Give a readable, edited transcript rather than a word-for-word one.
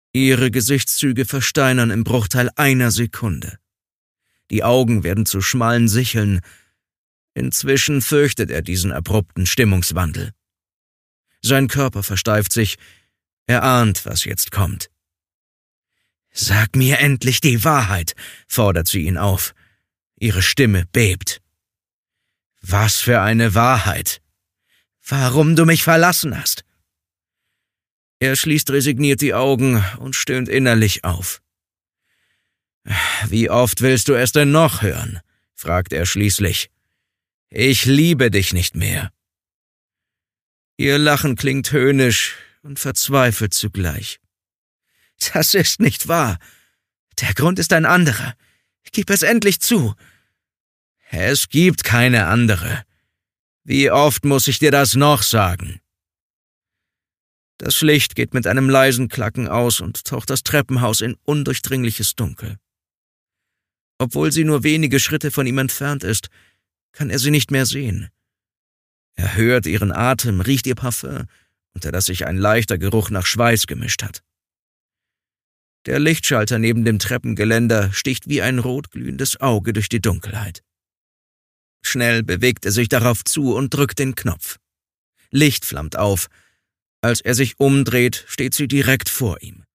Ihre Gesichtszüge versteinern im Bruchteil einer Sekunde. Die Augen werden zu schmalen Sicheln. Inzwischen fürchtet er diesen abrupten Stimmungswandel. Sein Körper versteift sich. Er ahnt, was jetzt kommt. »Sag mir endlich die Wahrheit«, fordert sie ihn auf. Ihre Stimme bebt. »Was für eine Wahrheit? Warum du mich verlassen hast?« Er schließt resigniert die Augen und stöhnt innerlich auf. »Wie oft willst du es denn noch hören?« fragt er schließlich. »Ich liebe dich nicht mehr.« Ihr Lachen klingt höhnisch und verzweifelt zugleich. »Das ist nicht wahr. Der Grund ist ein anderer. Gib es endlich zu.« »Es gibt keine andere. Wie oft muss ich dir das noch sagen?« Das Licht geht mit einem leisen Klacken aus und taucht das Treppenhaus in undurchdringliches Dunkel. Obwohl sie nur wenige Schritte von ihm entfernt ist, kann er sie nicht mehr sehen. Er hört ihren Atem, riecht ihr Parfüm, unter das sich ein leichter Geruch nach Schweiß gemischt hat. Der Lichtschalter neben dem Treppengeländer sticht wie ein rotglühendes Auge durch die Dunkelheit. Schnell bewegt er sich darauf zu und drückt den Knopf. Licht flammt auf. Als er sich umdreht, steht sie direkt vor ihm.